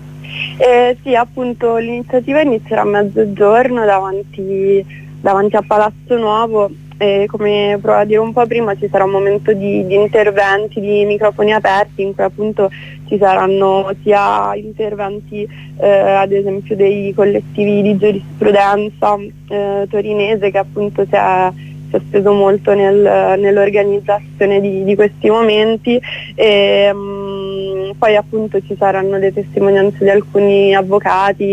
Eh, sì, appunto l'iniziativa inizierà a mezzogiorno davanti, davanti a Palazzo Nuovo. E come provo a dire un po' prima, ci sarà un momento di, di interventi, di microfoni aperti in cui appunto ci saranno sia interventi eh, ad esempio dei collettivi di giurisprudenza eh, torinese che appunto si è, si è speso molto nel, nell'organizzazione di, di questi momenti e mh, poi appunto ci saranno le testimonianze di alcuni avvocati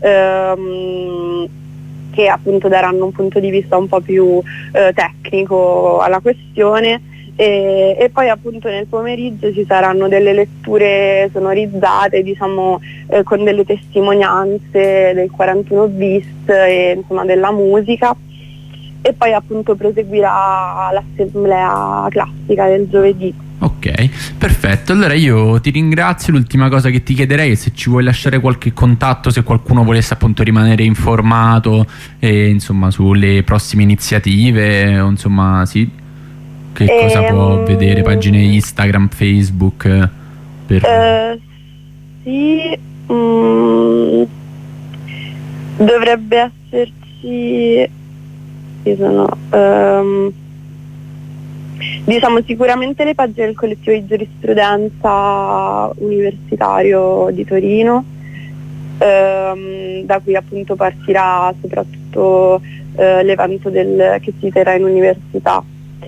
ehm, che appunto daranno un punto di vista un po' più eh, tecnico alla questione e, e poi appunto nel pomeriggio ci saranno delle letture sonorizzate, diciamo eh, con delle testimonianze del quarantuno bis e insomma della musica, e poi appunto proseguirà l'assemblea classica del giovedì. Ok, perfetto, allora io ti ringrazio. L'ultima cosa che ti chiederei è se ci vuoi lasciare qualche contatto, se qualcuno volesse appunto rimanere informato e, insomma sulle prossime iniziative o insomma sì, che ehm... cosa può vedere, pagine Instagram, Facebook per... eh, sì mm, dovrebbe esserci, ci sono um, diciamo sicuramente le pagine del collettivo di giurisprudenza universitario di Torino, ehm, da cui appunto partirà soprattutto eh, l'evento del, che si terrà in università,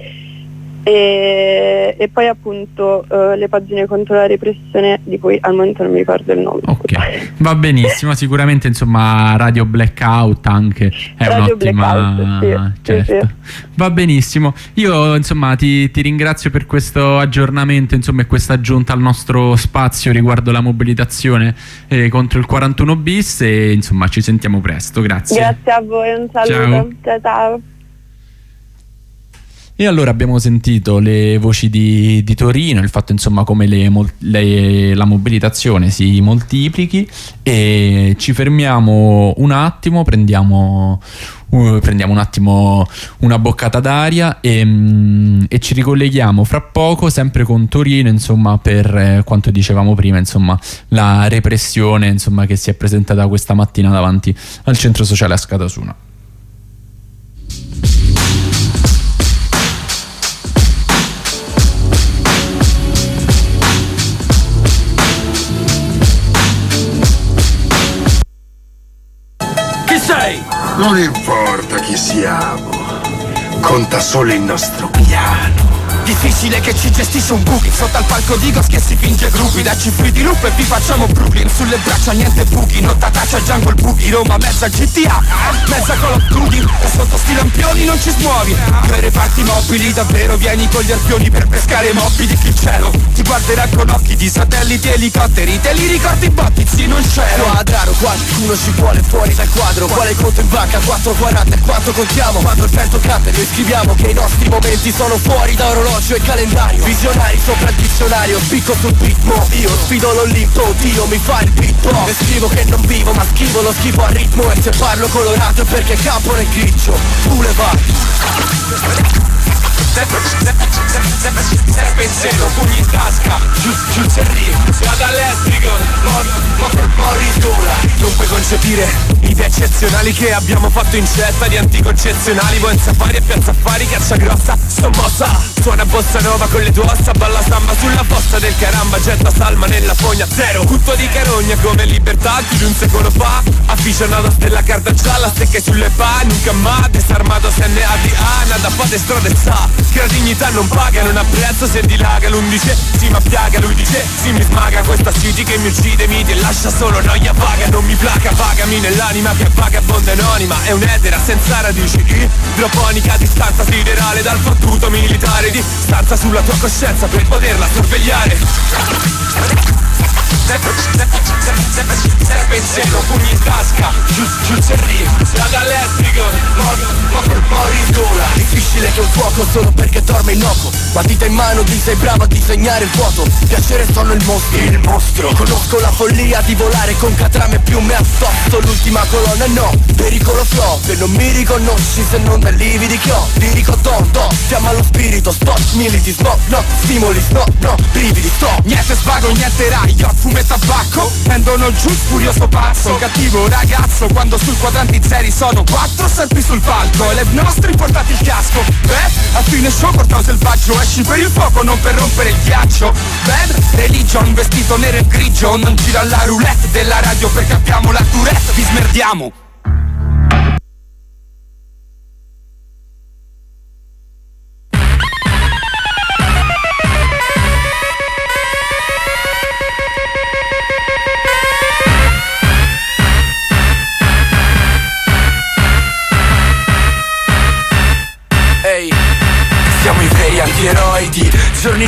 e, e poi appunto eh, le pagine contro la repressione di cui al momento non mi ricordo il nome. Ok, va benissimo, sicuramente insomma Radio Blackout anche è Radio un'ottima Blackout, sì, certo. sì, sì. Va benissimo, io insomma ti, ti ringrazio per questo aggiornamento insomma e questa aggiunta al nostro spazio riguardo la mobilitazione eh, contro il quarantuno bis e insomma ci sentiamo presto, grazie. Grazie a voi, un saluto. Ciao, ciao, ciao. E allora abbiamo sentito le voci di, di Torino, il fatto insomma come le, le, la mobilitazione si moltiplichi, e ci fermiamo un attimo, prendiamo, uh, prendiamo un attimo una boccata d'aria e, um, e ci ricolleghiamo fra poco sempre con Torino insomma per eh, quanto dicevamo prima, insomma la repressione insomma che si è presentata questa mattina davanti al centro sociale a Scatasuna. Non importa chi siamo, conta solo il nostro piano. Difficile difficile che ci gestisce un booking. Sotto al palco di Ghost che si finge gruppi. Dacci free di loop e vi facciamo Brooklyn. Sulle braccia niente buchi, nottata c'è Jungle Boogie. Roma mezza G T A, mezza Call of Duty. E sotto sti lampioni non ci smuovi. Due reparti mobili, davvero vieni con gli arpioni per pescare mobili che il cielo ti guarderà con occhi di satelliti e elicotteri. Te li ricordi botti, sì non c'ero. Quadraro, qualcuno ci vuole fuori dal quadro. Quale conto in banca? quattro quaranta e quanto contiamo? Quando il vento canta noi scriviamo che i nostri momenti sono fuori da orologio e calendario. Visionari sopra il dizionario, spicco sul ritmo. Io sfido l'Olimpo, Dio mi fa il beatbox. E scrivo che non vivo ma scrivo lo schifo a ritmo. E se parlo colorato è perché campo nel grigio. Boulevard. Sei pensiero, pugni in tasca, giù, giù c'è il strada elettrico, Morris Dola. Non puoi concepire idee eccezionali che abbiamo fatto in cesta di anticoncezionali. Buon safari e piazza affari, caccia grossa, sto mossa. Suona bossa nova con le tue ossa, balla samba sulla fossa del caramba, getta salma nella fogna. Zero, tutto di carogna come libertà, più di un secolo fa. Afficionato a stella carta gialla, stecche sulle pa, nunca mai desarmato se ne ha di A, nada fa de strade sa. Che la dignità non paga, non apprezzo se dilaga. L'undice si ma piaga, lui dice si mi smaga. Questa city che mi uccide, mi ti lascia solo noia vaga. Non mi placa, pagami nell'anima che vagabonda anonima. È un'edera senza radici, idroponica, distanza siderale dal fottuto militare. Di stanza sulla tua coscienza per poterla sorvegliare. Sei pensiero, pugni in tasca, giù, giù c'è il rim, strada elettrico, Morris Dola. Difficile che un fuoco solo perché dorme innocuo. Matita in mano ti sei bravo a disegnare il vuoto. Piacere sono il mostro, il mostro. Conosco la follia di volare con catrame e piume addosso. L'ultima colonna no, pericolo flow. Che non mi riconosci se non dai lividi che ho. Lirico tonto, fiamma lo spirito. Spot, militi, smoke, no, stimoli, no, no, brividi, stop. Niente svago, niente raio, fumo e tabacco. Tendono giù furioso pazzo. Cattivo ragazzo, quando sul quadranti zeri sono quattro sempre sul palco. E le nostre portate il casco. Beh, a fine show portavo selvaggio. Esci per il fuoco, non per rompere il ghiaccio. Bad religion, vestito nero e grigio. Non gira la roulette della radio perché abbiamo la tourette. Vi smerdiamo. Siamo i veri antieroidi, giorni